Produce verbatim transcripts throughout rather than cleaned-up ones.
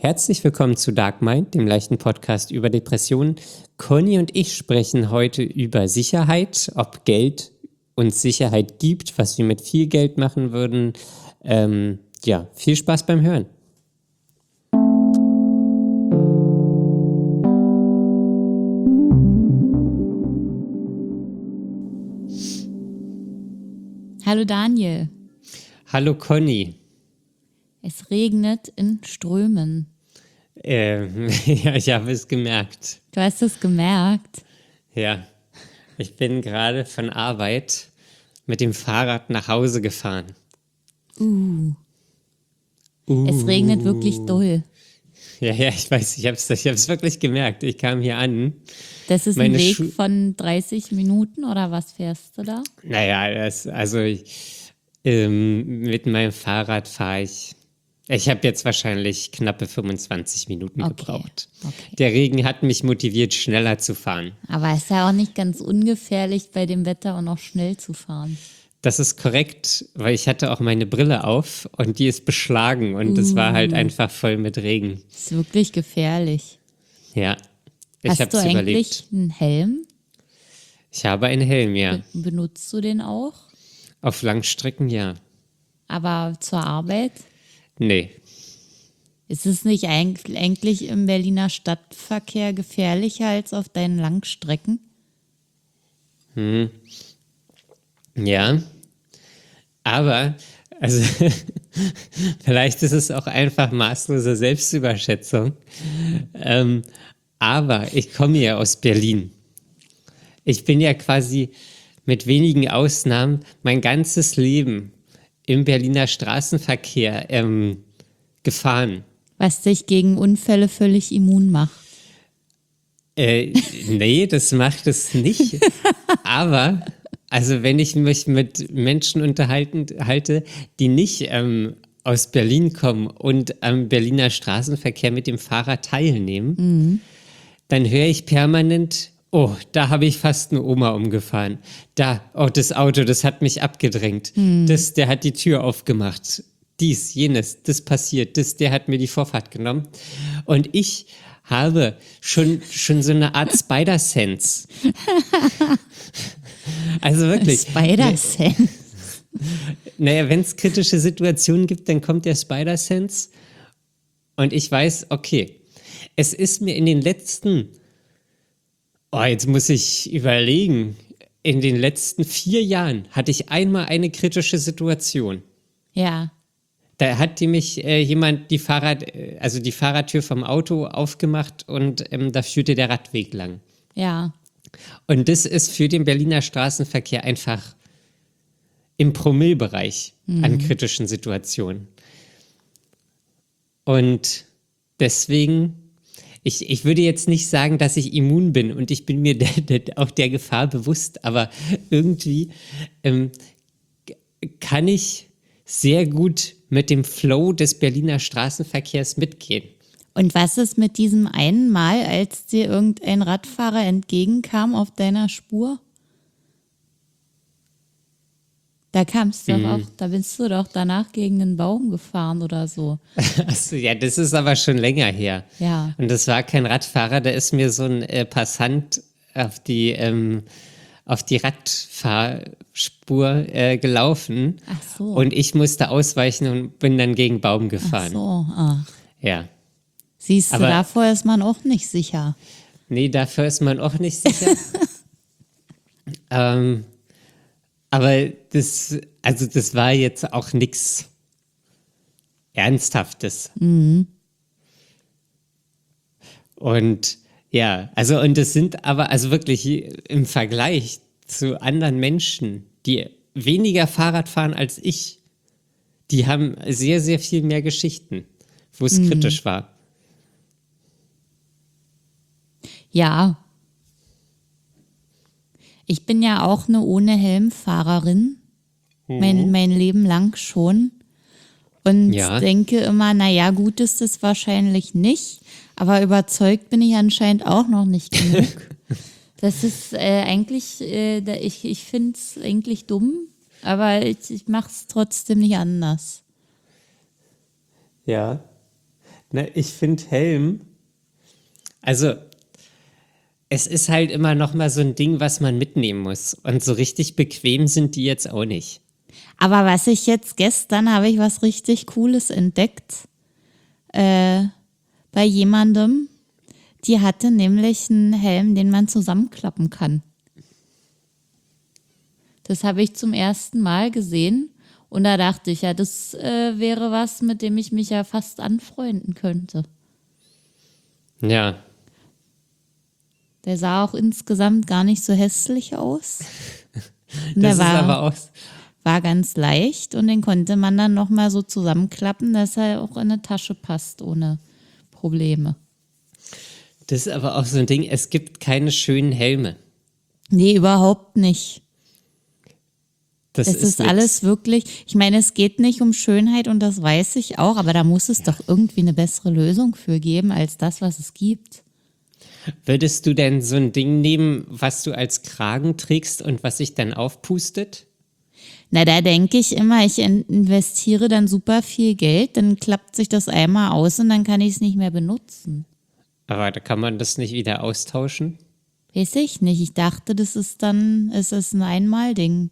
Herzlich willkommen zu Dark Mind, dem leichten Podcast über Depressionen. Conny und ich sprechen heute über Sicherheit, ob Geld uns Sicherheit gibt, was wir mit viel Geld machen würden. Ähm, ja, viel Spaß beim Hören. Hallo Daniel. Hallo Conny. Es regnet in Strömen. Ähm, ja, ich habe es gemerkt. Du hast es gemerkt? Ja, ich bin gerade von Arbeit mit dem Fahrrad nach Hause gefahren. Uh. Uh. Es regnet wirklich doll. Ja, ja, ich weiß, ich habe es ich hab's wirklich gemerkt. Ich kam hier an. Das ist Meine ein Weg Schu- von dreißig Minuten oder was fährst du da? Naja, das, also ich, ähm, mit meinem Fahrrad fahre ich. Ich habe jetzt wahrscheinlich knappe fünfundzwanzig Minuten Okay, gebraucht. okay. Der Regen hat mich motiviert, schneller zu fahren. Aber es ist ja auch nicht ganz ungefährlich, bei dem Wetter auch noch schnell zu fahren. Das ist korrekt, weil ich hatte auch meine Brille auf und die ist beschlagen und es war halt einfach voll mit Regen. Das ist wirklich gefährlich. Ja, ich Hast habe du es eigentlich überlegt. einen Helm? Ich habe einen Helm, ja. Benutzt du den auch? Auf Langstrecken, ja. Aber zur Arbeit? Nee. Ist es nicht eigentlich eigentlich im Berliner Stadtverkehr gefährlicher als auf deinen Langstrecken? Ja, aber, also, vielleicht ist es auch einfach maßlose Selbstüberschätzung. Ähm, aber ich komme ja aus Berlin. Ich bin ja quasi mit wenigen Ausnahmen mein ganzes Leben im Berliner Straßenverkehr ähm, gefahren. Was dich gegen Unfälle völlig immun macht. Äh, nee, das macht es nicht. Aber, also wenn ich mich mit Menschen unterhalten halte, die nicht ähm, aus Berlin kommen und am Berliner Straßenverkehr mit dem Fahrrad teilnehmen, Mhm. dann höre ich permanent, oh, da habe ich fast eine Oma umgefahren. Da, oh, das Auto, das hat mich abgedrängt. Das, der hat die Tür aufgemacht. Dies, jenes, das passiert. Das, der hat mir die Vorfahrt genommen. Und ich habe schon, schon so eine Art Spider-Sense. Also wirklich. Spider-Sense. Naja, wenn es kritische Situationen gibt, dann kommt der Spider-Sense. Und ich weiß, okay, es ist mir in den letzten, oh, jetzt muss ich überlegen, in den letzten vier Jahren hatte ich einmal eine kritische Situation. Ja. Da hat die mich äh, jemand die Fahrrad, äh, also die Fahrradtür vom Auto aufgemacht und ähm, da führte der Radweg lang. Ja. Und das ist für den Berliner Straßenverkehr einfach im Promillebereich an kritischen Situationen. Und deswegen, ich, ich würde jetzt nicht sagen, dass ich immun bin und ich bin mir der, der, auch der Gefahr bewusst, aber irgendwie ähm, g- kann ich sehr gut mit dem Flow des Berliner Straßenverkehrs mitgehen. Und was ist mit diesem einen Mal, als dir irgendein Radfahrer entgegenkam auf deiner Spur? Da kamst du doch auch, da bist du doch danach gegen einen Baum gefahren oder so. Achso, ja, das ist aber schon länger her. Ja. Und das war kein Radfahrer, da ist mir so ein äh, Passant auf die, ähm, auf die Radfahrspur äh, gelaufen. Ach so. Und ich musste ausweichen und bin dann gegen Baum Ach gefahren. so. Ah. Ja. Siehst du, Aber- davor ist man auch nicht sicher. Nee, dafür ist man auch nicht sicher. ähm, aber das, also das war jetzt auch nichts Ernsthaftes. Und ja, also und es sind aber, also wirklich im Vergleich zu anderen Menschen, die weniger Fahrrad fahren als ich, die haben sehr, sehr viel mehr Geschichten, wo es kritisch war. Ja. Ich bin ja auch eine ohne Helm-Fahrerin. Mein, mein Leben lang schon. Und Ja. denke immer, naja, gut ist es wahrscheinlich nicht. Aber überzeugt bin ich anscheinend auch noch nicht genug. Das ist äh, eigentlich, äh, da- ich, ich finde es eigentlich dumm. Aber ich, ich mache es trotzdem nicht anders. Ja. Na, ich finde Helm, also es ist halt immer noch mal so ein Ding, was man mitnehmen muss. Und so richtig bequem sind die jetzt auch nicht. Aber was ich jetzt gestern habe ich was richtig Cooles entdeckt äh, bei jemandem. Die hatte nämlich einen Helm, den man zusammenklappen kann. Das habe ich zum ersten Mal gesehen und da dachte ich, ja, das äh, wäre was, mit dem ich mich ja fast anfreunden könnte. Ja, Der sah auch insgesamt gar nicht so hässlich aus. Und der das ist war, aber auch, war ganz leicht und den konnte man dann nochmal so zusammenklappen, dass er auch in eine Tasche passt ohne Probleme. das ist aber auch so ein Ding, es gibt keine schönen Helme. Nee, überhaupt nicht. Das Es ist, alles wirklich, ich meine, es geht nicht um Schönheit und das weiß ich auch, aber da muss es doch irgendwie eine bessere Lösung für geben als das, was es gibt. Würdest du denn so ein Ding nehmen, was du als Kragen trägst und was sich dann aufpustet? Na, da denke ich immer, ich in- investiere dann super viel Geld, dann klappt sich das einmal aus und dann kann ich es nicht mehr benutzen. Aber da kann man das nicht wieder austauschen. Weiß ich nicht. Ich dachte, das ist dann, es ist ein Einmalding.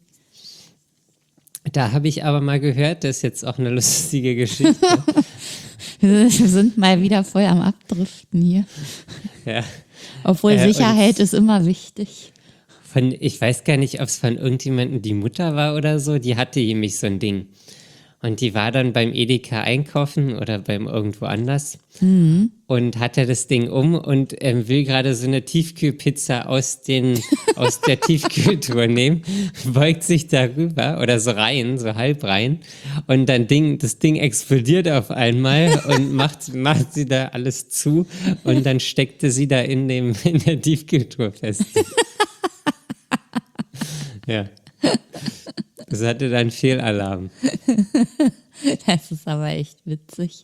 Da habe ich aber mal gehört, das ist jetzt auch eine lustige Geschichte. Wir sind mal wieder voll am Abdriften hier. Ja. Obwohl Äh, und- Sicherheit ist immer wichtig. Von, ich weiß gar nicht, ob es von irgendjemandem die Mutter war oder so, die hatte nämlich so ein Ding. Und die war dann beim Edeka einkaufen oder beim irgendwo anders und hatte das Ding um und ähm, will gerade so eine Tiefkühlpizza aus, den, aus der Tiefkühltruhe nehmen, beugt sich darüber oder so rein, so halb rein und dann Ding, das Ding explodiert auf einmal und macht, macht sie da alles zu und dann steckte sie da in, dem, in der Tiefkühltruhe fest. Ja. Das hatte dann Fehlalarm. Das ist aber echt witzig.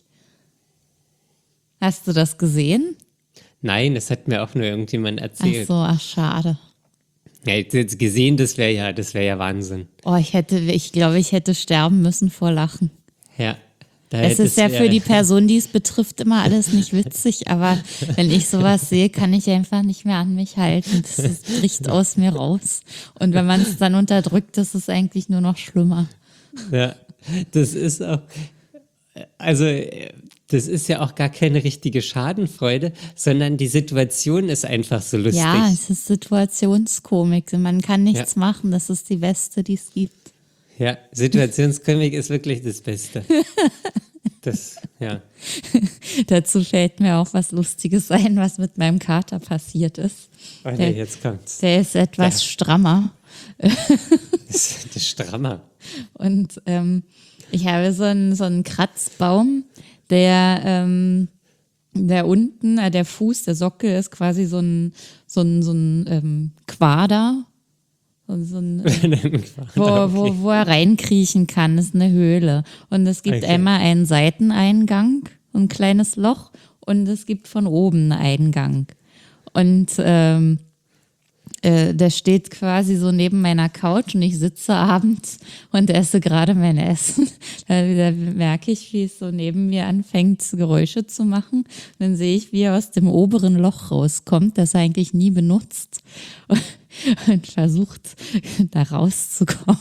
Hast du das gesehen? Nein, das hat mir auch nur irgendjemand Ach erzählt. so, ach schade. Ja, jetzt, jetzt gesehen, das wäre ja, das wäre ja Wahnsinn. Oh, ich hätte, ich glaube, ich hätte sterben müssen vor Lachen. Ja. Da Es ist ja hättest- für die Person, die es betrifft, immer alles nicht witzig, aber wenn ich sowas sehe, kann ich einfach nicht mehr an mich halten. Das ist, bricht aus mir raus. Und wenn man es dann unterdrückt, ist es eigentlich nur noch schlimmer. Ja, das ist auch, also äh, das ist ja auch gar keine richtige Schadenfreude, sondern die Situation ist einfach so lustig. Ja, es ist Situationskomik. Man kann nichts Ja. machen. Das ist die beste, die es gibt. Ja, Situationskomik ist wirklich das Beste. Das, ja. Dazu fällt mir auch was Lustiges ein, was mit meinem Kater passiert ist. Oh, nee, Der- jetzt kommt's. Der ist etwas strammer. Das, das ist strammer. Und ähm, ich habe so einen, so einen Kratzbaum, der, ähm, der unten, äh, der Fuß, der Sockel ist quasi so ein, so ein, so ein ähm, Quader. So, so ein, wo, wo, wo er reinkriechen kann, das ist eine Höhle. Und es gibt Okay. einmal einen Seiteneingang, so ein kleines Loch, und es gibt von oben einen Eingang. Und ähm, äh, der steht quasi so neben meiner Couch und ich sitze abends und esse gerade mein Essen. Da, da merke ich, wie es so neben mir anfängt, Geräusche zu machen. Dann sehe ich, wie er aus dem oberen Loch rauskommt, das er eigentlich nie benutzt. Und versucht, da rauszukommen.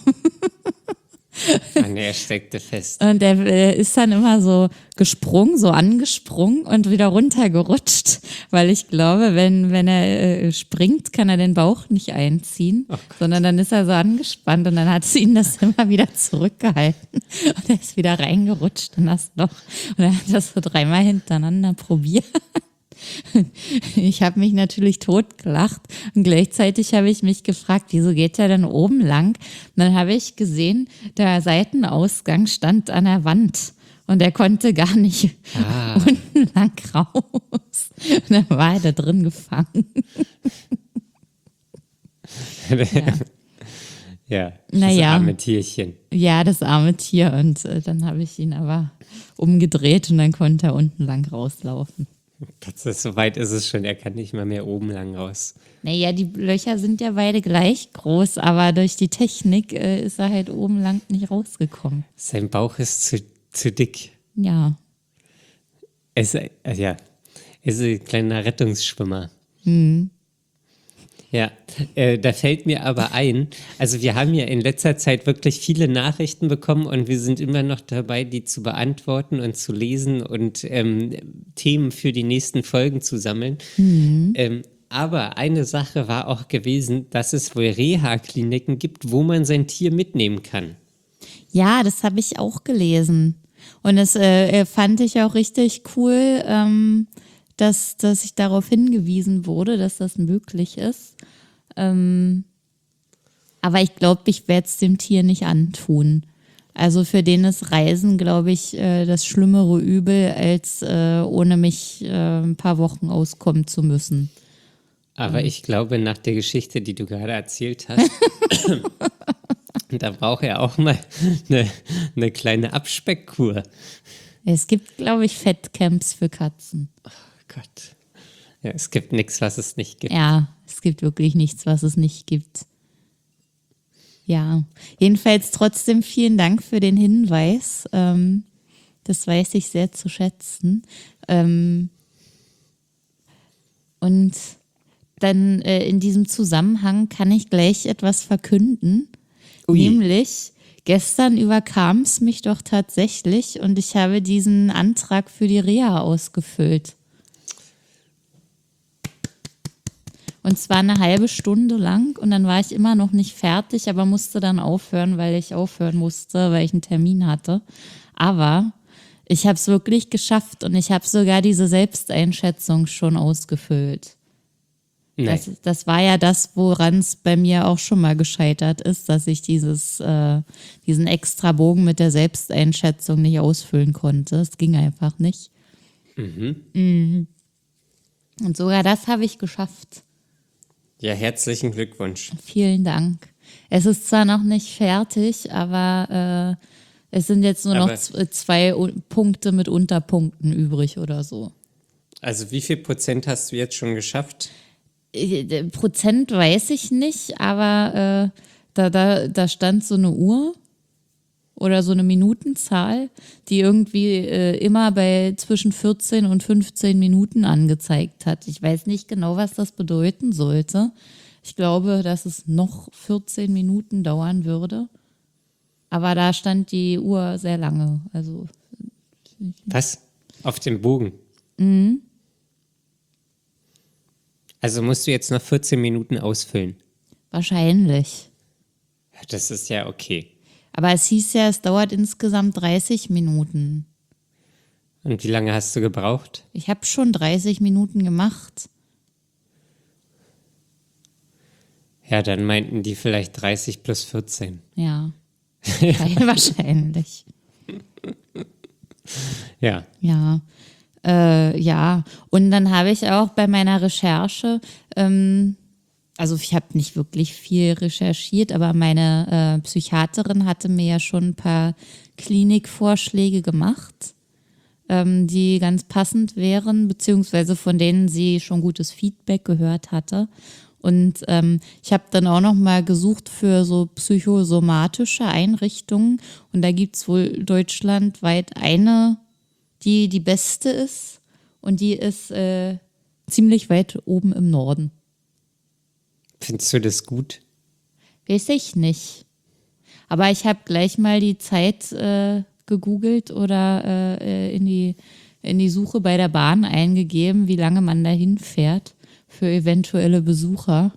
Ah, nee, er steckte fest. Und er äh, ist dann immer so gesprungen, so angesprungen und wieder runtergerutscht, weil ich glaube, wenn, wenn er äh, springt, kann er den Bauch nicht einziehen, sondern dann ist er so angespannt und dann hat sie ihn das immer wieder zurückgehalten und er ist wieder reingerutscht in das Loch und er hat das so dreimal hintereinander probiert. Ich habe mich natürlich totgelacht und gleichzeitig habe ich mich gefragt, wieso geht er denn oben lang? Und dann habe ich gesehen, der Seitenausgang stand an der Wand und er konnte gar nicht Ah. unten lang raus. Und dann war er da drin gefangen. Ja, das Naja. arme Tierchen. Ja, das arme Tier. Und äh, dann habe ich ihn aber umgedreht und dann konnte er unten lang rauslaufen. Das ist, so weit ist es schon, er kann nicht mal mehr oben lang raus. Naja, die Löcher sind ja beide gleich groß, aber durch die Technik äh, ist er halt oben lang nicht rausgekommen. Sein Bauch ist zu, zu dick. Ja. Es, äh, ja, es ist ein kleiner Rettungsschwimmer. Hm. Ja, äh, da fällt mir aber ein, also wir haben ja in letzter Zeit wirklich viele Nachrichten bekommen und wir sind immer noch dabei, die zu beantworten und zu lesen und ähm, Themen für die nächsten Folgen zu sammeln. Ähm, aber eine Sache war auch gewesen, dass es wohl Reha-Kliniken gibt, wo man sein Tier mitnehmen kann. Ja, das habe ich auch gelesen. Und das äh, fand ich auch richtig cool, ähm, dass, dass ich darauf hingewiesen wurde, dass das möglich ist. Ähm, aber ich glaube, ich werde es dem Tier nicht antun. Also für den ist Reisen, glaube ich, äh, das schlimmere Übel, als äh, ohne mich äh, ein paar Wochen auskommen zu müssen. Aber ich glaube, nach der Geschichte, die du gerade erzählt hast, da braucht er auch mal eine, eine kleine Abspeckkur. Es gibt, glaube ich, Fettcamps für Katzen. Oh Gott. Ja, es gibt nichts, was es nicht gibt. Ja, es gibt wirklich nichts, was es nicht gibt. Ja, jedenfalls trotzdem vielen Dank für den Hinweis. Ähm, das weiß ich sehr zu schätzen. Ähm, und dann äh, in diesem Zusammenhang kann ich gleich etwas verkünden. Ui. Nämlich, gestern überkam es mich doch tatsächlich und ich habe diesen Antrag für die Reha ausgefüllt. Und zwar eine halbe Stunde lang und dann war ich immer noch nicht fertig, aber musste dann aufhören, weil ich aufhören musste, weil ich einen Termin hatte. Aber ich habe es wirklich geschafft und ich habe sogar diese Selbsteinschätzung schon ausgefüllt. Nein. Das, das war ja das, woran es bei mir auch schon mal gescheitert ist, dass ich dieses, äh, diesen extra Bogen mit der Selbsteinschätzung nicht ausfüllen konnte. Es ging einfach nicht. Mhm. Und sogar das habe ich geschafft. Ja, herzlichen Glückwunsch. Vielen Dank. Es ist zwar noch nicht fertig, aber äh, es sind jetzt nur Aber- noch z- zwei U- Punkte mit Unterpunkten übrig oder so. Also wie viel Prozent hast du jetzt schon geschafft? Äh, Prozent weiß ich nicht, aber äh, da, da, da stand so eine Uhr oder so eine Minutenzahl, die irgendwie äh, immer bei zwischen vierzehn und fünfzehn Minuten angezeigt hat. Ich weiß nicht genau, was das bedeuten sollte. Ich glaube, dass es noch vierzehn Minuten dauern würde. Aber da stand die Uhr sehr lange. Also Was? Auf dem Bogen? Also musst du jetzt noch vierzehn Minuten ausfüllen. wahrscheinlich. Ja, das ist ja okay. Aber es hieß ja, es dauert insgesamt dreißig Minuten. Und wie lange hast du gebraucht? Ich habe schon dreißig Minuten gemacht. Ja, dann meinten die vielleicht dreißig plus vierzehn. Ja, wahrscheinlich. Ja. Ja, äh, ja. Und dann habe ich auch bei meiner Recherche, ähm, also ich habe nicht wirklich viel recherchiert, aber meine äh, Psychiaterin hatte mir ja schon ein paar Klinikvorschläge gemacht, ähm, die ganz passend wären, beziehungsweise von denen sie schon gutes Feedback gehört hatte. Und ähm, ich habe dann auch noch mal gesucht für so psychosomatische Einrichtungen. Und da gibt es wohl deutschlandweit eine, die die beste ist. Und die ist äh, ziemlich weit oben im Norden. Findest du das gut? Weiß ich nicht. Aber ich habe gleich mal die Zeit äh, gegoogelt oder äh, in, die, in die Suche bei der Bahn eingegeben, wie lange man da hinfährt für eventuelle Besucher.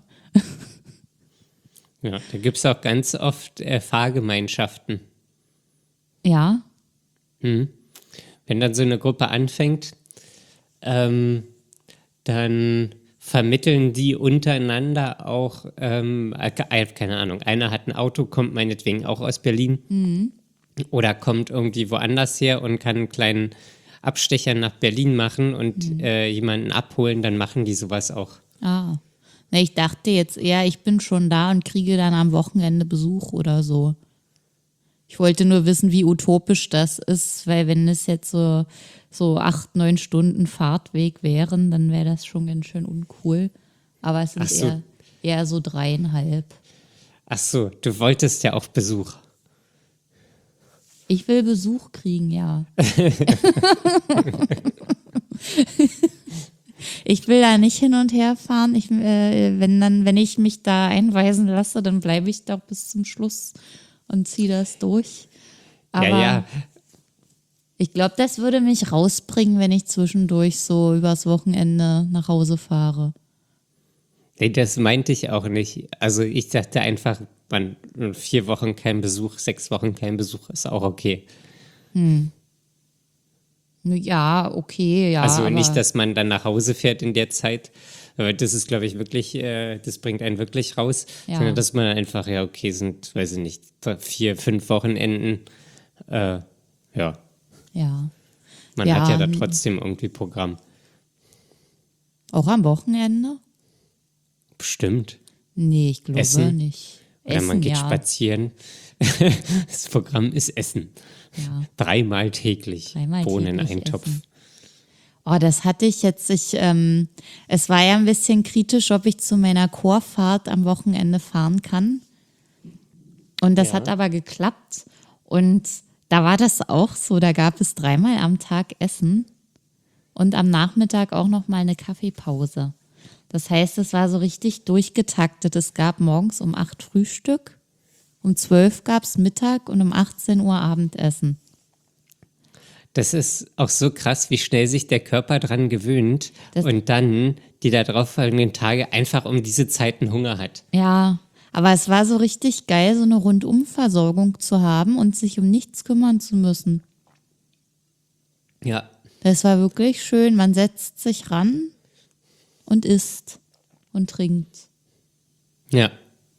Ja, da gibt es auch ganz oft äh, Fahrgemeinschaften. Ja, Wenn dann so eine Gruppe anfängt, ähm, dann vermitteln die untereinander auch, ähm, äh, keine Ahnung, einer hat ein Auto, kommt meinetwegen auch aus Berlin oder kommt irgendwie woanders her und kann einen kleinen Abstecher nach Berlin machen und äh, jemanden abholen, dann machen die sowas auch. ah. Na, ich dachte jetzt eher, ich bin schon da und kriege dann am Wochenende Besuch oder so. Ich wollte nur wissen, wie utopisch das ist, weil wenn es jetzt so, so acht, neun Stunden Fahrtweg wären, dann wäre das schon ganz schön uncool. Aber es sind Ach so. eher, eher so dreieinhalb. Ach so, du wolltest ja auch Besuch. Ich will Besuch kriegen, ja. Ich will da nicht hin und her fahren. Ich, äh, wenn, dann, wenn ich mich da einweisen lasse, dann bleibe ich doch bis zum Schluss und ziehe das durch. Aber ja, ja. ich glaube, das würde mich rausbringen, wenn ich zwischendurch so übers Wochenende nach Hause fahre. Nee, das meinte ich auch nicht. Also ich dachte einfach, man, vier Wochen kein Besuch, sechs Wochen kein Besuch ist auch okay. Ja, okay, ja. Also aber nicht, dass man dann nach Hause fährt in der Zeit, aber das ist, glaube ich, wirklich, äh, das bringt einen wirklich raus, Ja. sondern dass man einfach, ja, okay, sind, weiß ich nicht, vier, fünf Wochenenden, äh, ja, Ja, man Ja, hat ja da n- trotzdem irgendwie Programm. auch am Wochenende? Bestimmt. Nee, ich glaube Essen? nicht. Oder man geht ja. spazieren. Das Programm ist Essen. Ja. Dreimal täglich. Dreimal täglich Bohneneintopf. essen. Oh, das hatte ich jetzt. Ich, ähm, es war ja ein bisschen kritisch, ob ich zu meiner Chorfahrt am Wochenende fahren kann. Und das Ja. hat aber geklappt. Und da war das auch so. Da gab es dreimal am Tag Essen und am Nachmittag auch noch mal eine Kaffeepause. Das heißt, es war so richtig durchgetaktet. Es gab morgens um acht Frühstück, um zwölf gab es Mittag und um achtzehn Uhr Abendessen. Das ist auch so krass, wie schnell sich der Körper dran gewöhnt Das- und dann die darauffolgenden Tage einfach um diese Zeiten Hunger hat. Ja, aber es war so richtig geil, so eine Rundumversorgung zu haben und sich um nichts kümmern zu müssen. Ja, Das war wirklich schön. Man setzt sich ran und isst und trinkt. ja.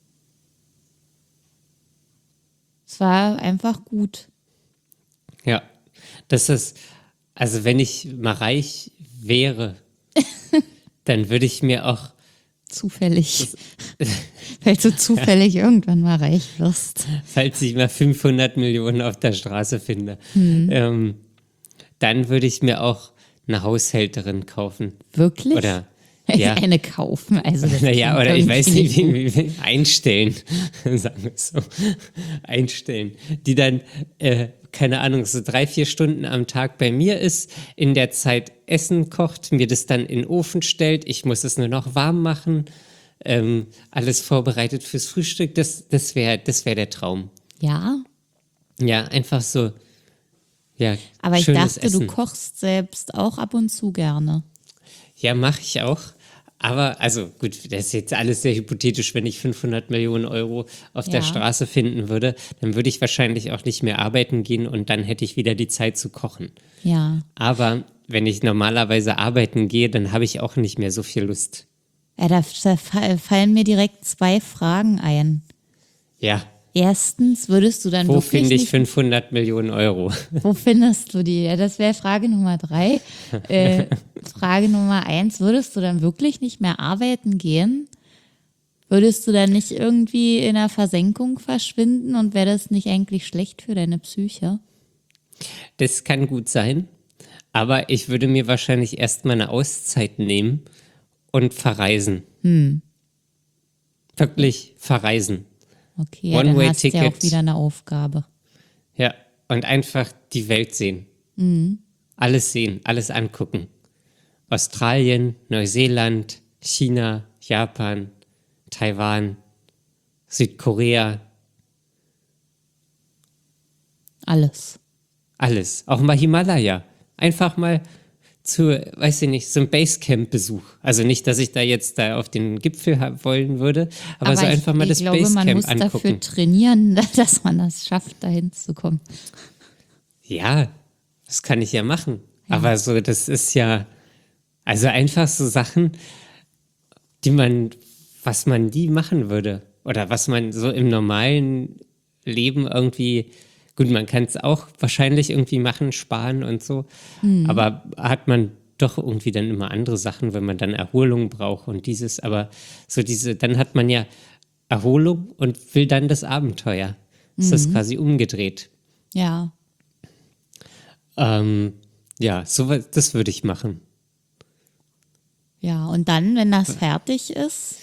Es war einfach gut. Ja, das ist, also wenn ich mal reich wäre, dann würde ich mir auch, Zufällig. Weil du zufällig irgendwann mal reich wirst. falls ich mal fünfhundert Millionen auf der Straße finde, ähm, dann würde ich mir auch eine Haushälterin kaufen. Wirklich? Oder, ja, Eine kaufen. Also das naja, klingt oder ich weiß irgendwie nicht, wie, wie, einstellen, sagen wir es so, einstellen, die dann, äh, keine Ahnung, so drei, vier Stunden am Tag bei mir ist, in der Zeit Essen kocht, mir das dann in den Ofen stellt, ich muss es nur noch warm machen, ähm, alles vorbereitet fürs Frühstück, das, das wäre das wär der Traum. Ja, Ja, einfach so, ja, aber ich schönes dachte, Essen. du kochst selbst auch ab und zu gerne. Ja, mache ich auch. Aber, also gut, das ist jetzt alles sehr hypothetisch. Wenn ich fünfhundert Millionen Euro auf der Ja. Straße finden würde, dann würde ich wahrscheinlich auch nicht mehr arbeiten gehen und dann hätte ich wieder die Zeit zu kochen. Ja. Aber wenn ich normalerweise arbeiten gehe, dann habe ich auch nicht mehr so viel Lust. Ja, da, da fa- fallen mir direkt zwei Fragen ein. Ja, Erstens, würdest du dann wo wirklich finde ich nicht, fünfhundert Millionen Euro? wo findest du die? Ja, das wäre Frage Nummer drei. Äh, Frage Nummer eins, würdest du dann wirklich nicht mehr arbeiten gehen? Würdest du dann nicht irgendwie in der Versenkung verschwinden und wäre das nicht eigentlich schlecht für deine Psyche? Das kann gut sein. Aber ich würde mir wahrscheinlich erstmal eine Auszeit nehmen und verreisen. Wirklich verreisen. Okay, ja, dann hast du ja auch One-Way-Ticket. wieder eine Aufgabe. Ja, und einfach die Welt sehen. Alles sehen, alles angucken. Australien, Neuseeland, China, Japan, Taiwan, Südkorea, Alles. alles. Auch mal Himalaya. Einfach mal zu, weiß ich nicht, so ein Basecamp-Besuch. Also nicht, dass ich da jetzt da auf den Gipfel haben wollen würde, aber, so ich, einfach mal ich das glaube, man Basecamp muss dafür angucken. trainieren, dass man das schafft, dahin zu kommen. Ja, das kann ich ja machen. Aber so, das ist ja, also einfach so Sachen, die man, was man die machen würde. Oder was man so im normalen Leben irgendwie, gut, man kann es auch wahrscheinlich irgendwie machen, sparen und so. Aber hat man doch irgendwie dann immer andere Sachen, wenn man dann Erholung braucht und dieses, aber so diese, dann hat man ja Erholung und will dann das Abenteuer. Das ist quasi umgedreht. Ja, Ähm, ja, so, wa- das würde ich machen. ja. Und dann, wenn das fertig ist,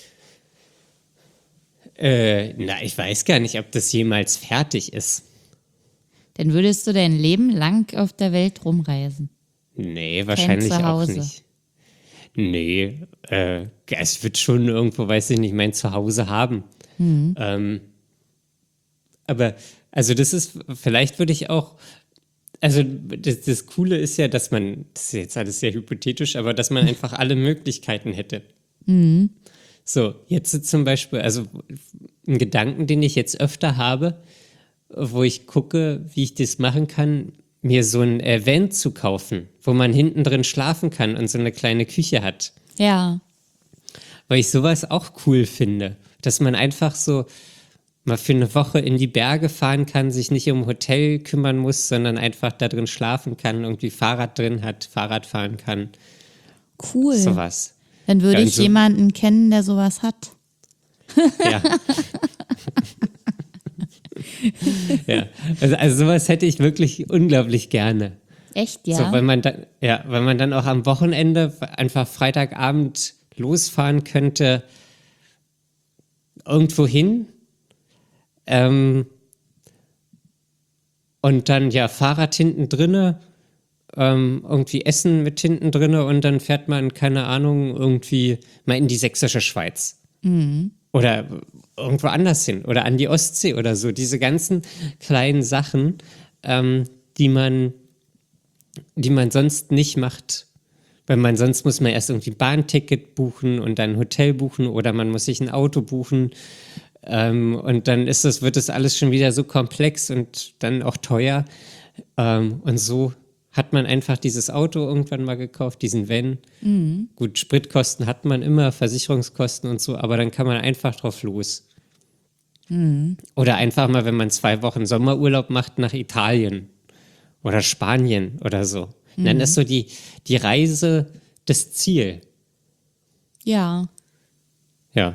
Äh, na, ich weiß gar nicht, ob das jemals fertig ist. dann würdest du dein Leben lang auf der Welt rumreisen. Nee, wahrscheinlich auch Zuhause. nicht. Nee, äh, es wird schon irgendwo, weiß ich nicht, mein Zuhause haben. Mhm. Ähm, aber, also das ist, vielleicht würde ich auch, also das, das Coole ist ja, dass man, das ist jetzt alles sehr hypothetisch, aber dass man einfach alle Möglichkeiten hätte. Mhm. So, jetzt zum Beispiel, also ein Gedanken, den ich jetzt öfter habe, wo ich gucke, wie ich das machen kann, mir so ein äh, Van zu kaufen, wo man hinten drin schlafen kann und so eine kleine Küche hat. Ja. Weil ich sowas auch cool finde, dass man einfach so mal für eine Woche in die Berge fahren kann, sich nicht um Hotel kümmern muss, sondern einfach da drin schlafen kann, irgendwie Fahrrad drin hat, Fahrrad fahren kann. Cool. Sowas. Dann würde Ja, ich so, jemanden kennen, der sowas hat. Ja. Ja, also, also sowas hätte ich wirklich unglaublich gerne. Echt, ja? So, weil man dann, ja, weil man dann auch am Wochenende einfach Freitagabend losfahren könnte, irgendwo hin ähm, und dann ja Fahrrad hinten drinne, ähm, irgendwie Essen mit hinten drinne und dann fährt man, keine Ahnung, irgendwie mal in die sächsische Schweiz. Mhm. Oder irgendwo anders hin oder an die Ostsee oder so. Diese ganzen kleinen Sachen, ähm, die man, die man sonst nicht macht. Weil man sonst muss man erst irgendwie ein Bahnticket buchen und dann ein Hotel buchen oder man muss sich ein Auto buchen. Ähm, und dann ist das, wird das alles schon wieder so komplex und dann auch teuer. Ähm, und so hat man einfach dieses Auto irgendwann mal gekauft, diesen Van. Mhm. Gut, Spritkosten hat man immer, Versicherungskosten und so, aber dann kann man einfach drauf los. Mhm. Oder einfach mal, wenn man zwei Wochen Sommerurlaub macht, nach Italien oder Spanien oder so. Mhm. Dann ist so die, die Reise das Ziel. Ja. Ja.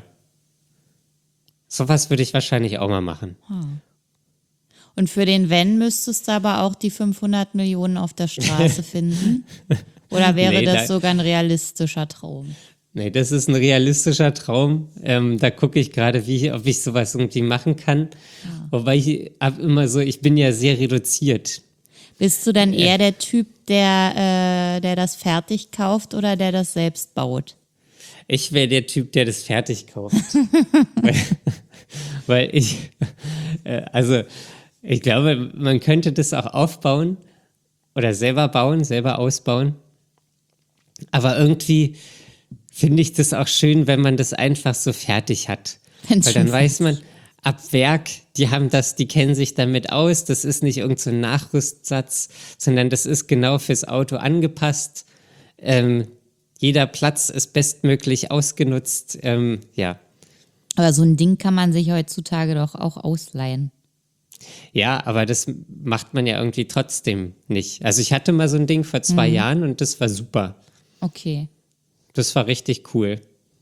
Sowas würde ich wahrscheinlich auch mal machen. Hm. Und für den Van müsstest du aber auch die fünfhundert Millionen auf der Straße finden? Oder wäre nee, das da, sogar ein realistischer Traum? Nee, das ist ein realistischer Traum. Ähm, da gucke ich gerade, wie, ob ich sowas irgendwie machen kann. Ja. Wobei ich hab immer so, ich bin ja sehr reduziert. Bist du dann eher der Typ, der, äh, der das fertig kauft oder der das selbst baut? Ich wäre der Typ, der das fertig kauft. weil, weil ich, äh, also ich glaube, man könnte das auch aufbauen oder selber bauen, selber ausbauen. Aber irgendwie finde ich das auch schön, wenn man das einfach so fertig hat. Wenn's Weil dann weiß man, ab Werk, die haben das, die kennen sich damit aus. Das ist nicht irgend so ein Nachrüstsatz, sondern das ist genau fürs Auto angepasst. Ähm, jeder Platz ist bestmöglich ausgenutzt. Ähm, ja. Aber so ein Ding kann man sich heutzutage doch auch ausleihen. Ja, aber das macht man ja irgendwie trotzdem nicht. Also ich hatte mal so ein Ding vor zwei mhm. Jahren und das war super. Okay. Das war richtig cool.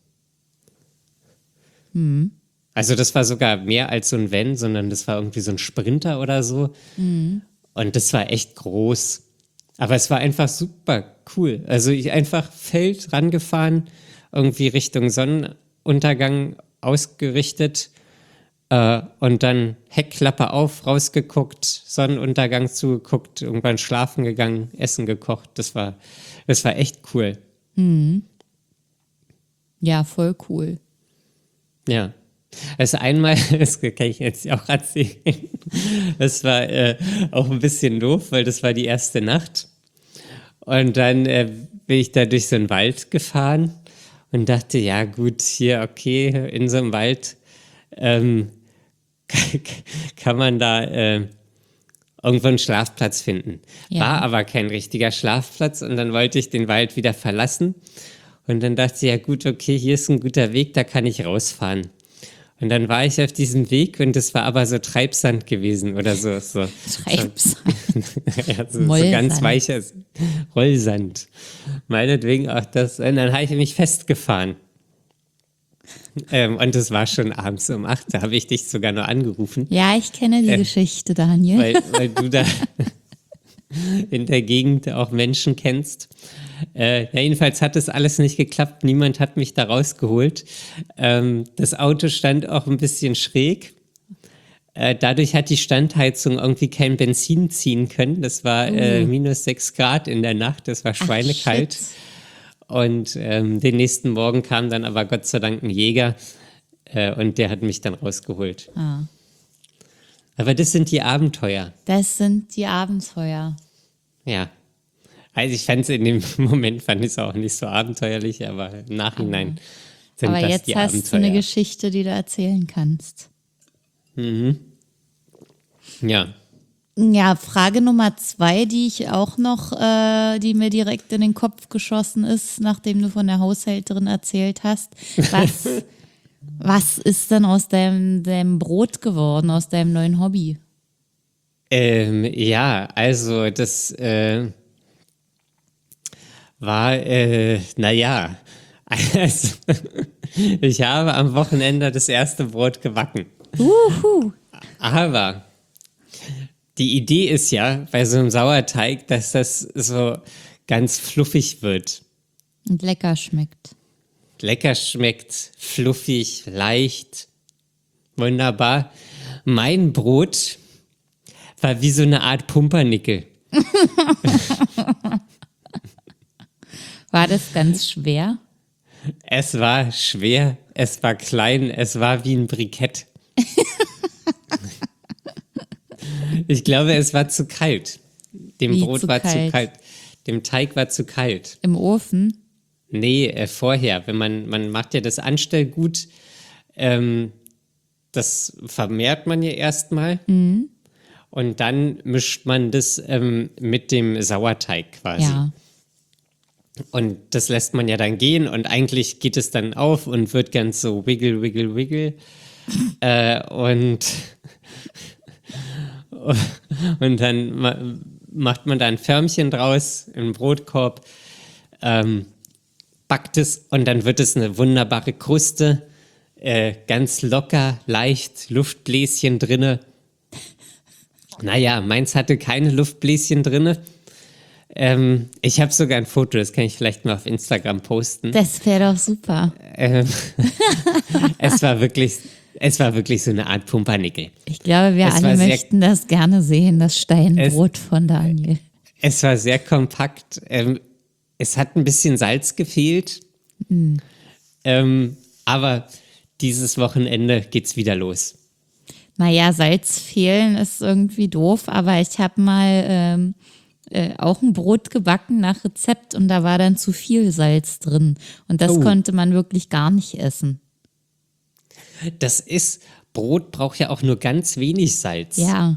Mhm. Also das war sogar mehr als so ein Van, sondern das war irgendwie so ein Sprinter oder so. Mhm. Und das war echt groß. Aber es war einfach super cool. Also ich einfach Feld rangefahren, irgendwie Richtung Sonnenuntergang ausgerichtet. Uh, und dann Heckklappe auf, rausgeguckt, Sonnenuntergang zugeguckt, irgendwann schlafen gegangen, Essen gekocht. Das war, das war echt cool. Mhm. Ja, voll cool. Ja. Also einmal, das kann ich jetzt auch erzählen, das war äh, auch ein bisschen doof, weil das war die erste Nacht. Und dann äh, bin ich da durch so einen Wald gefahren und dachte, ja gut, hier, okay, in so einem Wald ähm, kann man da äh, irgendwo einen Schlafplatz finden. Ja. War aber kein richtiger Schlafplatz und dann wollte ich den Wald wieder verlassen und dann dachte ich, ja gut, okay, hier ist ein guter Weg, da kann ich rausfahren. Und dann war ich auf diesem Weg und es war aber so Treibsand gewesen oder so. so Treibsand? So, ja, so, so ganz weicher Rollsand. Meinetwegen auch das. Und dann habe ich mich festgefahren. Ähm, und es war schon abends um acht, da habe ich dich sogar noch angerufen. Ja, ich kenne die äh, Geschichte, Daniel. Weil, weil du da in der Gegend auch Menschen kennst. Äh, ja, jedenfalls hat das alles nicht geklappt, niemand hat mich da rausgeholt. Ähm, das Auto stand auch ein bisschen schräg. Äh, dadurch hat die Standheizung irgendwie kein Benzin ziehen können. Das war uh. äh, minus sechs Grad in der Nacht, das war schweinekalt. Ach, Und ähm, den nächsten Morgen kam dann aber Gott sei Dank ein Jäger äh, und der hat mich dann rausgeholt. Ah, Aber das sind die Abenteuer. das sind die Abenteuer. Ja. Also ich fand es in dem Moment, fand ich es auch nicht so abenteuerlich, aber im Nachhinein sind Aber das jetzt die hast Abenteuer. du eine Geschichte, die du erzählen kannst. Ja. Ja, Frage Nummer zwei, die ich auch noch, äh, die mir direkt in den Kopf geschossen ist, nachdem du von der Haushälterin erzählt hast. Was, was ist denn aus deinem, deinem Brot geworden, aus deinem neuen Hobby? Ähm, ja, also das äh, war, äh, naja, also, ich habe am Wochenende das erste Brot gebacken. Uhu. Aber die Idee ist ja bei so einem Sauerteig, dass das so ganz fluffig wird. Und lecker schmeckt. Lecker schmeckt, fluffig, leicht, wunderbar. Mein Brot war wie so eine Art Pumpernickel. War das ganz schwer? Es war schwer, es war klein, es war wie ein Brikett. Ich glaube, es war zu kalt. Dem Wie Brot zu war kalt? zu kalt. Dem Teig war zu kalt. Im Ofen? Nee, äh, vorher. Wenn man, man macht ja das Anstellgut, ähm, das vermehrt man ja erstmal. Und dann mischt man das ähm, mit dem Sauerteig quasi. Ja. Und das lässt man ja dann gehen und eigentlich geht es dann auf und wird ganz so wiggle, wiggle, wiggle. äh, und, und dann ma macht man da ein Förmchen draus, einen Brotkorb, ähm, backt es und dann wird es eine wunderbare Kruste, äh, ganz locker, leicht, Luftbläschen drinne. Naja, meins hatte keine Luftbläschen drinne. Ähm, ich habe sogar ein Foto, das kann ich vielleicht mal auf Instagram posten. Das wäre doch super. Ähm, es war wirklich, es war wirklich so eine Art Pumpernickel. Ich glaube, wir Es alle war sehr- möchten das gerne sehen, das Steinbrot von Daniel. Es war sehr kompakt. Ähm, es hat ein bisschen Salz gefehlt. Ähm, aber dieses Wochenende geht's wieder los. Naja, Salz fehlen ist irgendwie doof, aber ich habe mal ähm, äh, auch ein Brot gebacken nach Rezept und da war dann zu viel Salz drin. Und das Oh. konnte man wirklich gar nicht essen. Das ist, Brot braucht ja auch nur ganz wenig Salz. Ja,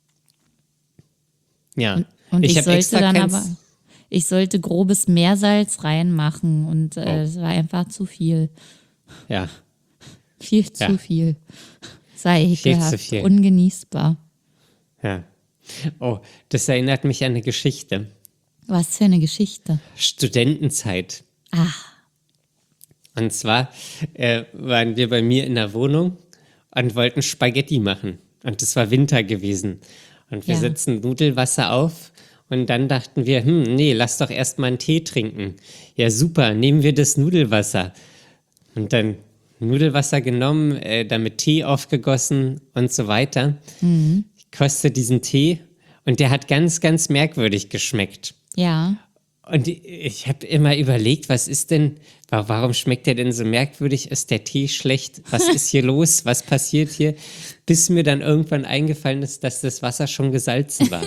Ja. und ich, hab sollte extra dann keins- aber, ich sollte grobes Meersalz reinmachen und äh, Oh. es war einfach zu viel. Ja. Viel zu Ja. viel. Sei Viel zu ekelhaft, viel. ungenießbar. Ja. Oh, das erinnert mich an eine Geschichte. Was für eine Geschichte. Studentenzeit. Ah, Und zwar äh, waren wir bei mir in der Wohnung und wollten Spaghetti machen. Und es war Winter gewesen. Und wir Ja. setzen Nudelwasser auf. Und dann dachten wir, hm, nee, lass doch erst mal einen Tee trinken. Ja, super, nehmen wir das Nudelwasser. Und dann Nudelwasser genommen, äh, damit Tee aufgegossen und so weiter. Ich koste diesen Tee und der hat ganz, ganz merkwürdig geschmeckt. ja. Und ich habe immer überlegt, was ist denn, wa- warum schmeckt der denn so merkwürdig? Ist der Tee schlecht? Was ist hier los? Was passiert hier? Bis mir dann irgendwann eingefallen ist, dass das Wasser schon gesalzen war.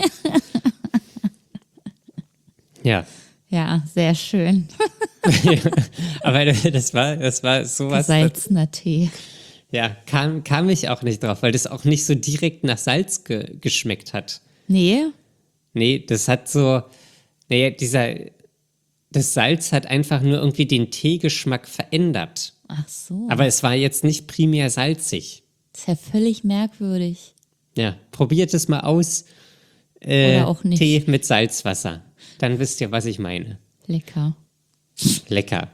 Ja, Ja, sehr schön. aber das war, das war sowas, Gesalzener Tee. ja, kam, kam ich auch nicht drauf, weil das auch nicht so direkt nach Salz ge geschmeckt hat. Nee, Nee, das hat so, naja, dieser, das Salz hat einfach nur irgendwie den Teegeschmack verändert. ach so. Aber es war jetzt nicht primär salzig. Das ist ja völlig merkwürdig. Ja, probiert es mal aus. Äh, Oder auch nicht. Tee mit Salzwasser. Dann wisst ihr, was ich meine. Lecker. Lecker.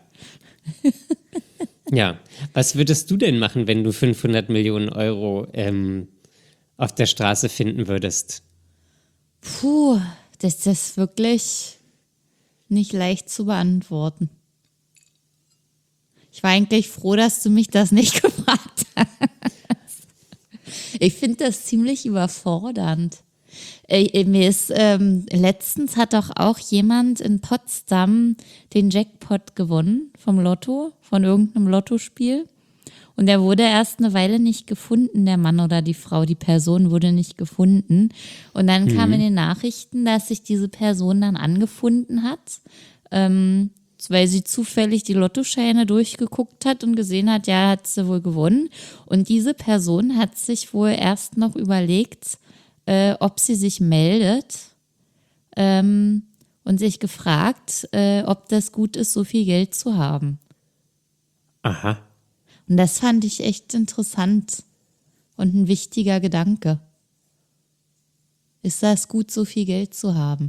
Ja, was würdest du denn machen, wenn du fünfhundert Millionen Euro ähm, auf der Straße finden würdest? Puh, das ist wirklich nicht leicht zu beantworten. Ich war eigentlich froh, dass du mich das nicht gefragt hast. Ich finde das ziemlich überfordernd. Äh, mir ist, ähm, letztens hat doch auch jemand in Potsdam den Jackpot gewonnen vom Lotto, von irgendeinem Lottospiel. Und der wurde erst eine Weile nicht gefunden, der Mann oder die Frau, die Person wurde nicht gefunden. Und dann kam in den Nachrichten, dass sich diese Person dann angefunden hat, ähm, weil sie zufällig die Lottoscheine durchgeguckt hat und gesehen hat, ja, hat sie wohl gewonnen. Und diese Person hat sich wohl erst noch überlegt, äh, ob sie sich meldet ähm, und sich gefragt, äh, ob das gut ist, so viel Geld zu haben. Aha. Und das fand ich echt interessant und ein wichtiger Gedanke. Ist das gut, so viel Geld zu haben?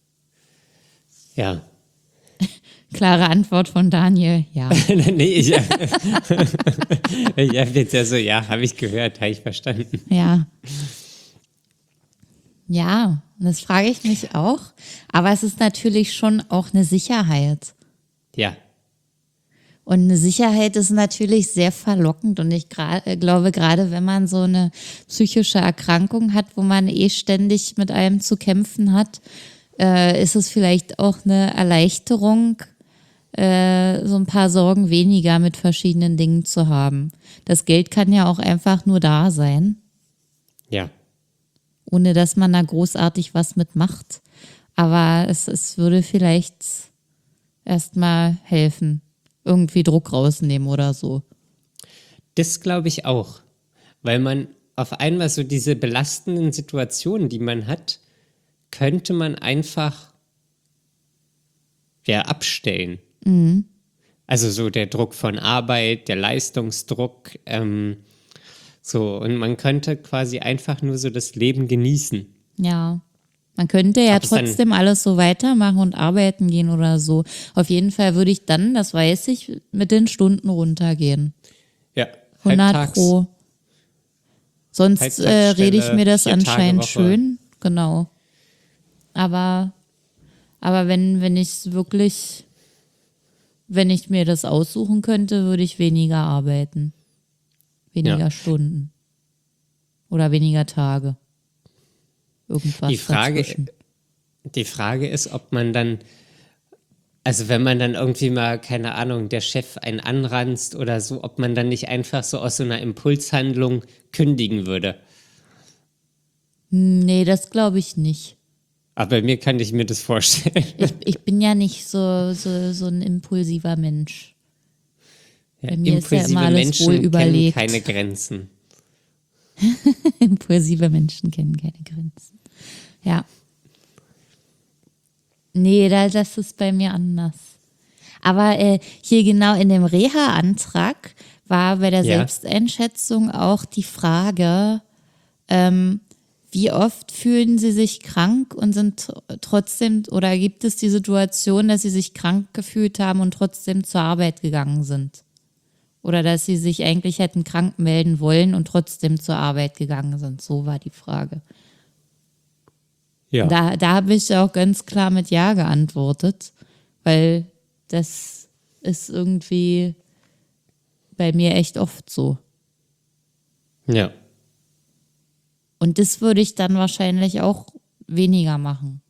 Ja. Klare Antwort von Daniel, ja. nee, ich, ich habe jetzt ja so, ja, habe ich gehört, habe ich verstanden. Ja. Ja, und das frage ich mich auch. Aber es ist natürlich schon auch eine Sicherheit. Ja. Und eine Sicherheit ist natürlich sehr verlockend. Und ich gra- glaube, gerade wenn man so eine psychische Erkrankung hat, wo man eh ständig mit allem zu kämpfen hat, äh, ist es vielleicht auch eine Erleichterung, äh, so ein paar Sorgen weniger mit verschiedenen Dingen zu haben. Das Geld kann ja auch einfach nur da sein, Ja. ohne dass man da großartig was mitmacht. Aber es, es würde vielleicht erstmal helfen. Irgendwie Druck rausnehmen oder so. Das glaube ich auch. Weil man auf einmal so diese belastenden Situationen, die man hat, könnte man einfach ja, abstellen. Mhm. Also so der Druck von Arbeit, der Leistungsdruck, ähm, so, und man könnte quasi einfach nur so das Leben genießen. Ja. Man könnte ja Ob es dann- trotzdem alles so weitermachen und arbeiten gehen oder so. Auf jeden Fall würde ich dann, das weiß ich, mit den Stunden runtergehen. Ja, hundert halbtags. pro. Sonst äh, Halbtagsstelle, rede ich mir das vier Tage anscheinend Woche. schön. Genau. Aber, aber wenn, wenn ich es wirklich, wenn ich mir das aussuchen könnte, würde ich weniger arbeiten. Weniger Ja. Stunden. Oder weniger Tage. Irgendwas Die Frage, dazwischen. die Frage ist, ob man dann, also wenn man dann irgendwie mal, keine Ahnung, der Chef einen anranzt oder so, ob man dann nicht einfach so aus so einer Impulshandlung kündigen würde. Nee, das glaube ich nicht. Aber bei mir kann ich mir das vorstellen. Ich, ich bin ja nicht so, so, so ein impulsiver Mensch. Bei mir ist ja immer alles Menschen wohl kennen überlegt. keine Grenzen. Impulsive Menschen kennen keine Grenzen. Ja. Nee, da, das ist bei mir anders. Aber äh, hier genau in dem Reha-Antrag war bei der Ja. Selbsteinschätzung auch die Frage, ähm, wie oft fühlen Sie sich krank und sind tr- trotzdem, oder gibt es die Situation, dass Sie sich krank gefühlt haben und trotzdem zur Arbeit gegangen sind? Oder dass Sie sich eigentlich hätten krank melden wollen und trotzdem zur Arbeit gegangen sind? So war die Frage. Ja. Da, da habe ich auch ganz klar mit Ja geantwortet, weil das ist irgendwie bei mir echt oft so. ja. Und das würde ich dann wahrscheinlich auch weniger machen.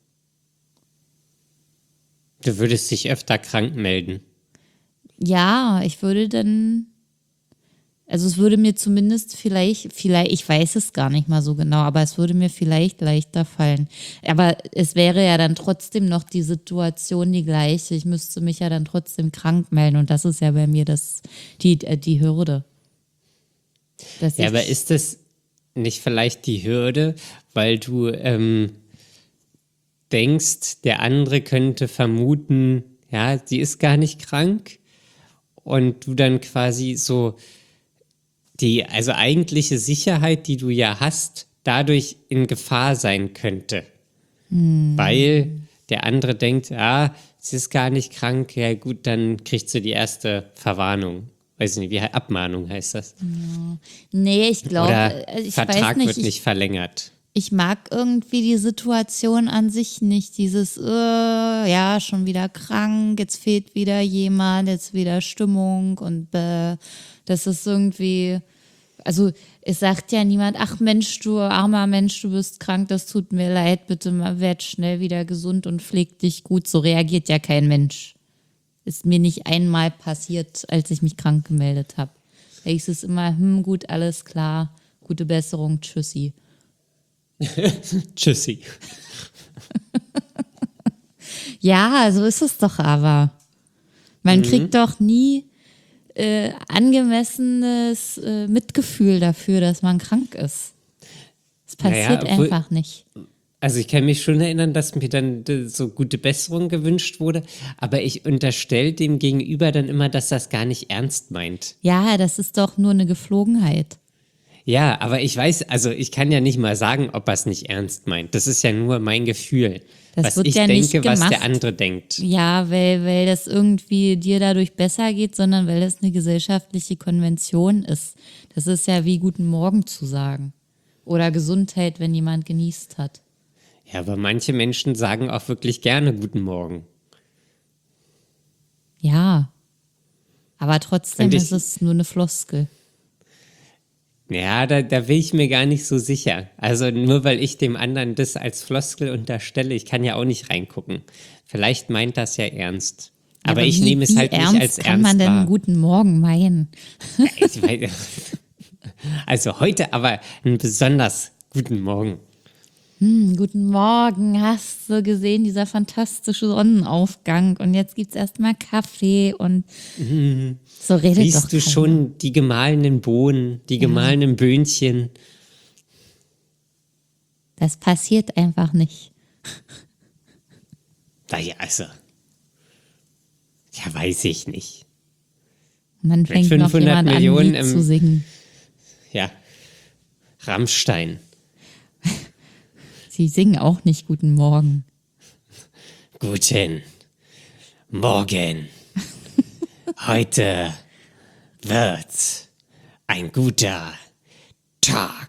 Du würdest dich öfter krank melden. Ja, ich würde dann, also es würde mir zumindest vielleicht, vielleicht, ich weiß es gar nicht mal so genau, aber es würde mir vielleicht leichter fallen. Aber es wäre ja dann trotzdem noch die Situation die gleiche. Ich müsste mich ja dann trotzdem krank melden und das ist ja bei mir das, die, äh, die Hürde. Dass Ja, ich- aber ist das nicht vielleicht die Hürde, weil du ähm, denkst, der andere könnte vermuten, ja, sie ist gar nicht krank und du dann quasi so die, also eigentliche Sicherheit, die du ja hast, dadurch in Gefahr sein könnte. Weil der andere denkt, ja, sie ist gar nicht krank, ja gut, dann kriegt sie die erste Verwarnung. Weiß nicht, wie Abmahnung heißt das. Nee, ich glaube, Oder ich Vertrag weiß nicht, wird ich, nicht verlängert. ich mag irgendwie die Situation an sich nicht. Dieses, äh, ja, schon wieder krank, jetzt fehlt wieder jemand, jetzt wieder Stimmung und äh, das ist irgendwie, Also es sagt ja niemand, ach Mensch, du armer Mensch, du bist krank, das tut mir leid, bitte mal werd schnell wieder gesund und pfleg dich gut. So reagiert ja kein Mensch. Ist mir nicht einmal passiert, als ich mich krank gemeldet habe. Da hieß es immer, hm, gut, alles klar, gute Besserung, tschüssi. Tschüssi. Ja, so ist es doch aber. Man mhm. kriegt doch nie äh, angemessenes äh, Mitgefühl dafür, dass man krank ist. Es passiert naja, obwohl, einfach nicht. Also ich kann mich schon erinnern, dass mir dann so gute Besserung gewünscht wurde, aber ich unterstelle dem Gegenüber dann immer, dass das gar nicht ernst meint. Ja, das ist doch nur eine Geflogenheit. Ja, aber ich weiß, also ich kann ja nicht mal sagen, ob er es nicht ernst meint. Das ist ja nur mein Gefühl, das was wird ich ja denke, nicht was gemacht. der andere denkt. Ja, weil, weil das irgendwie dir dadurch besser geht, sondern weil das eine gesellschaftliche Konvention ist. Das ist ja wie Guten Morgen zu sagen. Oder Gesundheit, wenn jemand genießt hat. Ja, aber manche Menschen sagen auch wirklich gerne Guten Morgen. Ja, aber trotzdem ich, ist es nur eine Floskel. Ja, da, da bin ich mir gar nicht so sicher. Also nur weil ich dem anderen das als Floskel unterstelle, ich kann ja auch nicht reingucken. Vielleicht meint das ja ernst. Ja, aber, aber ich wie, nehme es halt nicht als ernst wahr. Wie kann man denn einen guten Morgen meinen? Ja, ich meine, also heute aber einen besonders guten Morgen. Hm, guten Morgen, hast du gesehen, dieser fantastische Sonnenaufgang und jetzt gibt es erstmal Kaffee und mhm. so redet Siehst doch du keiner. Schon die gemahlenen Bohnen, die ja. gemahlenen Böhnchen? Das passiert einfach nicht. Naja, also, ja, weiß ich nicht. Und dann fängt noch jemand Millionen an, Lied im, zu singen. Ja, Rammstein. Sie singen auch nicht Guten Morgen. Guten Morgen. Heute wird ein guter Tag.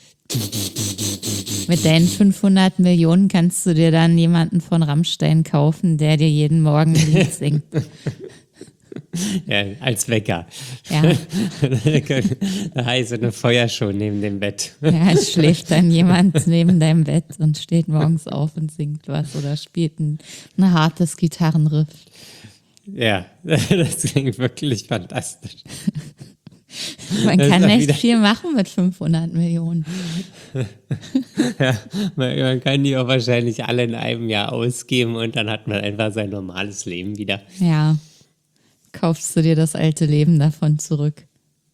Mit deinen fünfhundert Millionen kannst du dir dann jemanden von Rammstein kaufen, der dir jeden Morgen ein Lied singt. Ja, als Wecker. Ja. Da heißt so eine Feuershow neben dem Bett. Ja, es schläft dann jemand neben deinem Bett und steht morgens auf und singt was oder spielt ein, ein hartes Gitarrenriff. Ja, das klingt wirklich fantastisch. Man das kann echt viel machen mit fünfhundert Millionen. Ja, man, man kann die auch wahrscheinlich alle in einem Jahr ausgeben und dann hat man einfach sein normales Leben wieder. Ja. Kaufst du dir das alte Leben davon zurück?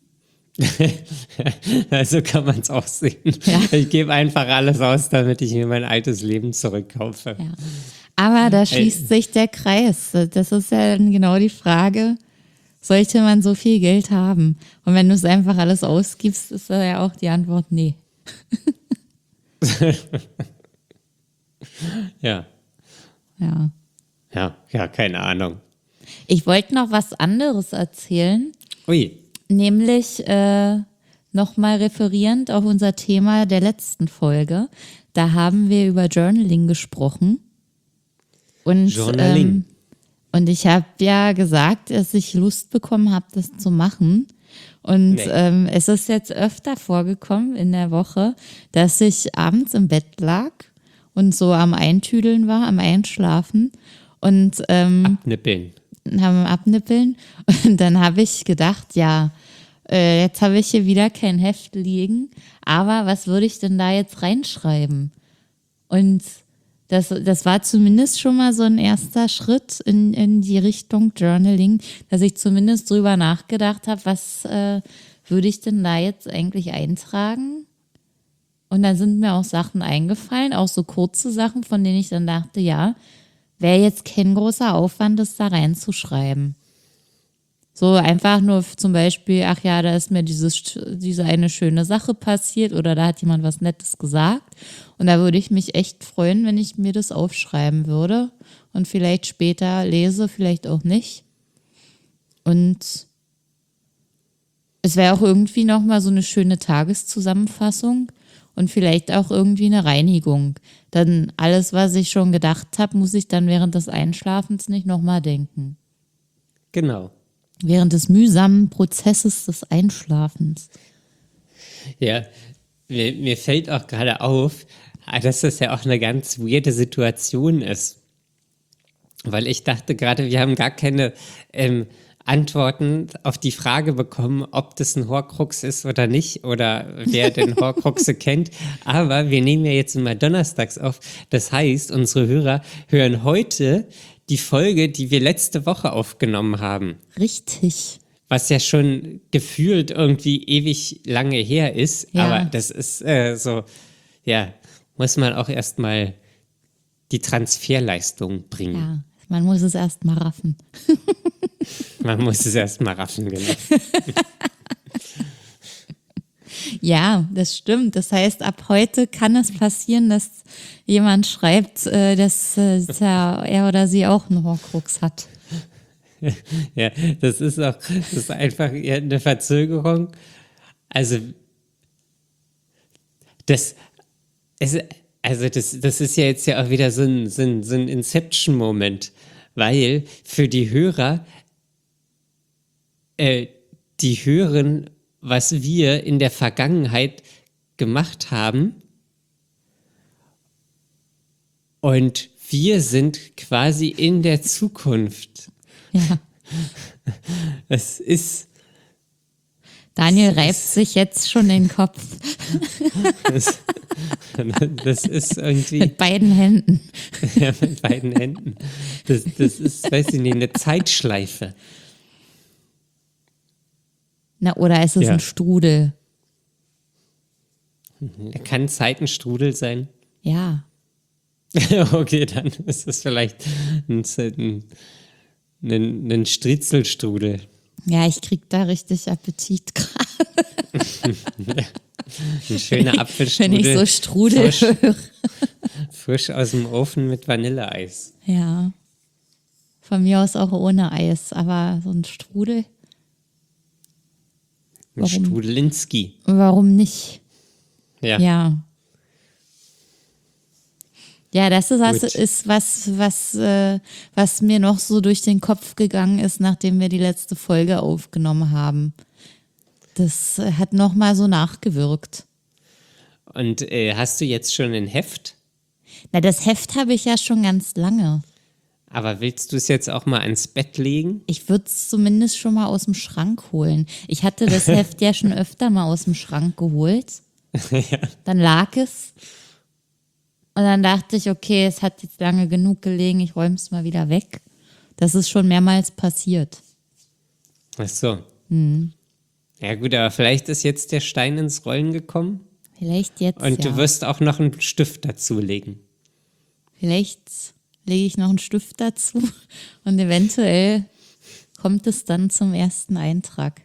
Also kann man es auch sehen. Ja. Ich gebe einfach alles aus, damit ich mir mein altes Leben zurückkaufe. Ja. Aber da schließt sich der Kreis. Das ist ja dann genau die Frage, sollte man so viel Geld haben? Und wenn du es einfach alles ausgibst, ist da ja auch die Antwort nee. Ja. Ja. Ja, ja, keine Ahnung. Ich wollte noch was anderes erzählen. Ui. Nämlich äh, nochmal referierend auf unser Thema der letzten Folge. Da haben wir über Journaling gesprochen. Und, Journaling. Ähm, und ich habe ja gesagt, dass ich Lust bekommen habe, das zu machen. Und nee. ähm, es ist jetzt öfter vorgekommen in der Woche, dass ich abends im Bett lag und so am Eintüdeln war, am Einschlafen. Und ähm, Abnippeln. haben abnippeln. Und dann habe ich gedacht, ja, äh, jetzt habe ich hier wieder kein Heft liegen, aber was würde ich denn da jetzt reinschreiben? Und das, das war zumindest schon mal so ein erster Schritt in, in die Richtung Journaling, dass ich zumindest drüber nachgedacht habe, was äh, würde ich denn da jetzt eigentlich eintragen? Und dann sind mir auch Sachen eingefallen, auch so kurze Sachen, von denen ich dann dachte, ja, wäre jetzt kein großer Aufwand, das da reinzuschreiben. So einfach nur zum Beispiel, ach ja, da ist mir dieses, diese eine schöne Sache passiert oder da hat jemand was Nettes gesagt. Und da würde ich mich echt freuen, wenn ich mir das aufschreiben würde und vielleicht später lese, vielleicht auch nicht. Und es wäre auch irgendwie nochmal so eine schöne Tageszusammenfassung. Und vielleicht auch irgendwie eine Reinigung. Dann alles, was ich schon gedacht habe, muss ich dann während des Einschlafens nicht nochmal denken. Genau. Während des mühsamen Prozesses des Einschlafens. Ja, mir, mir fällt auch gerade auf, dass das ja auch eine ganz weirde Situation ist. Weil ich dachte gerade, wir haben gar keine ähm, Antworten auf die Frage bekommen, ob das ein Horcrux ist oder nicht oder wer denn Horcruxe kennt. Aber wir nehmen ja jetzt immer donnerstags auf. Das heißt, unsere Hörer hören heute die Folge, die wir letzte Woche aufgenommen haben. Richtig. Was ja schon gefühlt irgendwie ewig lange her ist. Ja. Aber das ist äh, so, ja, muss man auch erstmal die Transferleistung bringen. Ja, man muss es erst mal raffen. Man muss es erst mal raffen, genau. Ja, das stimmt. Das heißt, ab heute kann es passieren, dass jemand schreibt, äh, dass äh, er oder sie auch einen Horcrux hat. Ja, das ist auch, das ist einfach eher eine Verzögerung. Also, das, es, also das, das ist ja jetzt ja auch wieder so ein, so ein, so ein Inception-Moment, weil für die Hörer, äh, die hören, was wir in der Vergangenheit gemacht haben, und wir sind quasi in der Zukunft. Ja. Es ist, Daniel Das reibt ist- sich jetzt schon den Kopf das, das ist irgendwie mit beiden Händen. ja, mit beiden Händen. Das, das ist, weiß ich nicht, eine Zeitschleife. Na, oder ist es Ja. ein Strudel? Kann Zeit ein Strudel sein? Ja. Okay, dann ist es vielleicht ein, ein, ein, ein Striezelstrudel. Ja, ich krieg da richtig Appetit gerade, Ein schöner wenn Apfelstrudel. ich so Strudel frisch, höre. frisch aus dem Ofen mit Vanilleeis. Ja. Von mir aus auch ohne Eis, aber so ein Strudel, Ein Warum? Strudelinski. warum nicht? Ja. Ja. Ja, das ist, was, Gut. ist was, was, äh, was mir noch so durch den Kopf gegangen ist, nachdem wir die letzte Folge aufgenommen haben. Das äh, hat noch mal so nachgewirkt. Und äh, hast du jetzt schon ein Heft? Na, das Heft habe ich ja schon ganz lange. Aber willst du es jetzt auch mal ans Bett legen? Ich würde es zumindest schon mal aus dem Schrank holen. Ich hatte das Heft ja schon öfter mal aus dem Schrank geholt. Dann lag es. Und dann dachte ich, okay, es hat jetzt lange genug gelegen, ich räume es mal wieder weg. Das ist schon mehrmals passiert. Ach so. Hm. Ja gut, aber vielleicht ist jetzt der Stein ins Rollen gekommen Vielleicht jetzt und ja. du wirst auch noch einen Stift dazulegen. Vielleicht lege ich noch einen Stift dazu und eventuell kommt es dann zum ersten Eintrag.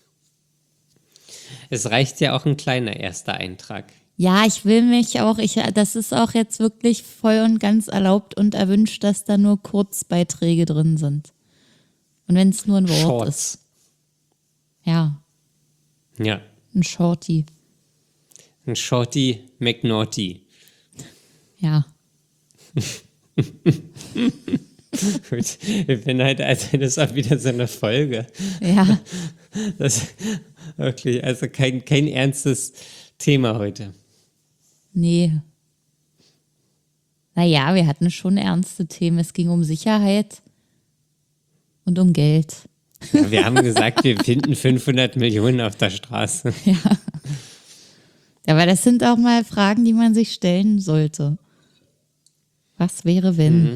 Es reicht ja auch ein kleiner erster Eintrag. Ja, ich will mich auch, ich, das ist auch jetzt wirklich voll und ganz erlaubt und erwünscht, dass da nur Kurzbeiträge drin sind. Und wenn es nur ein Wort ist. Shorts. Ja, Ja, ein Shorty. ein Shorty McNaughty. Ja. Gut, ich bin halt, also das ist auch wieder so eine Folge. Ja, Das wirklich, also kein, kein ernstes Thema heute. nee. Naja, wir hatten schon ernste Themen. Es ging um Sicherheit und um Geld. Ja, wir haben gesagt, wir finden fünfhundert Millionen auf der Straße. Aber das sind auch mal Fragen, die man sich stellen sollte. Was wäre, wenn?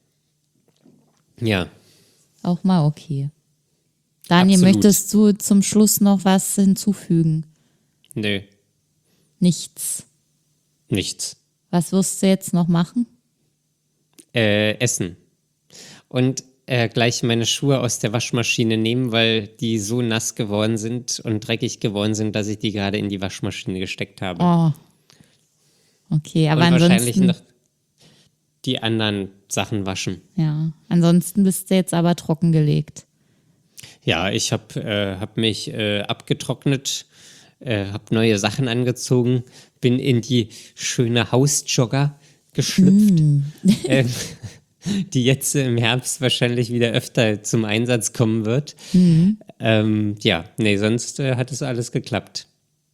Ja, Auch mal okay. Daniel, Absolut. möchtest du zum Schluss noch was hinzufügen? nö, Nichts. nichts. Was wirst du jetzt noch machen? Äh, essen. Und äh, gleich meine Schuhe aus der Waschmaschine nehmen, weil die so nass geworden sind und dreckig geworden sind, dass ich die gerade in die Waschmaschine gesteckt habe. Oh. Okay, aber und wahrscheinlich ansonsten, noch die anderen Sachen waschen. ja, ansonsten bist du jetzt aber trockengelegt. Ja, ich habe äh, hab mich äh, abgetrocknet, äh, habe neue Sachen angezogen, bin in die schöne Hausjogger geschlüpft, ähm, die jetzt im Herbst wahrscheinlich wieder öfter zum Einsatz kommen wird. Ähm, ja, nee, sonst äh, hat es alles geklappt.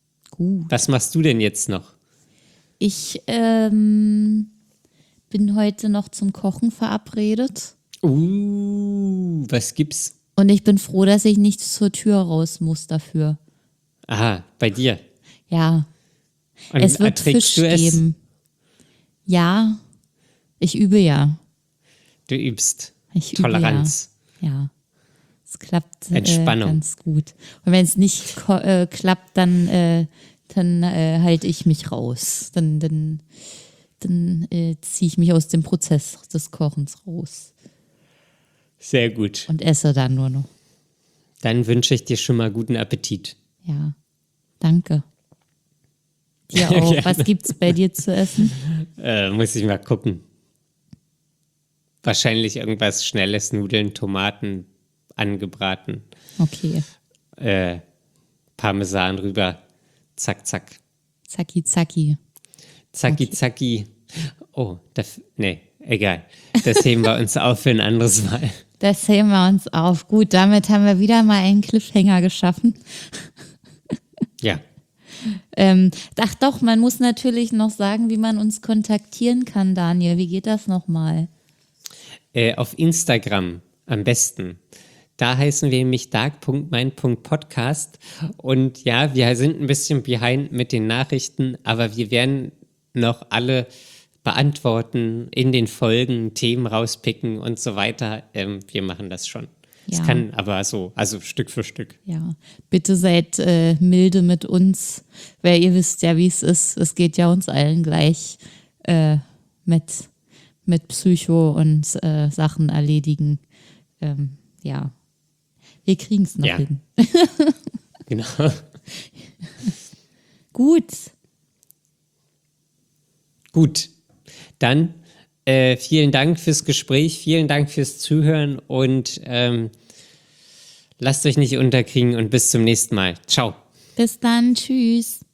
Gut. Was machst du denn jetzt noch? Ich ähm, bin heute noch zum Kochen verabredet. Uh, was gibt's? Und ich bin froh, dass ich nicht zur Tür raus muss dafür. Aha, bei dir. Ja, Und es wird erträgst Fisch du es? geben. Ja, ich übe ja. Du übst. Ich Toleranz. übe ja. Ja, es klappt äh, Entspannung. ganz gut. Und wenn es nicht ko- äh, klappt, dann, äh, dann äh, halte ich mich raus. Dann, dann, dann äh, ziehe ich mich aus dem Prozess des Kochens raus Sehr gut. und esse dann nur noch. Dann wünsche ich dir schon mal guten Appetit. Ja, danke. Dir auch. Gerne. Was gibt's bei dir zu essen? Äh, muss ich mal gucken. Wahrscheinlich irgendwas Schnelles, Nudeln, Tomaten angebraten, Okay, äh, Parmesan rüber, zack, zack, zacki zacki. zacki, Okay. zacki. Oh, das, nee, egal. Das heben wir uns auf für ein anderes Mal. Das heben wir uns auf. Gut, damit haben wir wieder mal einen Cliffhanger geschaffen. Ja, Ähm, ach doch, man muss natürlich noch sagen, wie man uns kontaktieren kann, Daniel. Wie geht das nochmal? äh, auf Instagram am besten. Da heißen wir nämlich dark punkt mein punkt podcast und ja, wir sind ein bisschen behind mit den Nachrichten, aber wir werden noch alle beantworten, in den Folgen Themen rauspicken und so weiter. Ähm, wir machen das schon. Es Ja. kann aber so, also Stück für Stück. Ja, bitte seid äh, milde mit uns, weil ihr wisst ja, wie es ist. Es geht ja uns allen gleich äh, mit, mit Psycho und äh, Sachen erledigen. Ähm, ja, wir kriegen es noch Ja. hin. Genau. Gut, Gut, dann äh, vielen Dank fürs Gespräch, vielen Dank fürs Zuhören und ähm, lasst euch nicht unterkriegen und bis zum nächsten Mal. Ciao. bis dann, tschüss.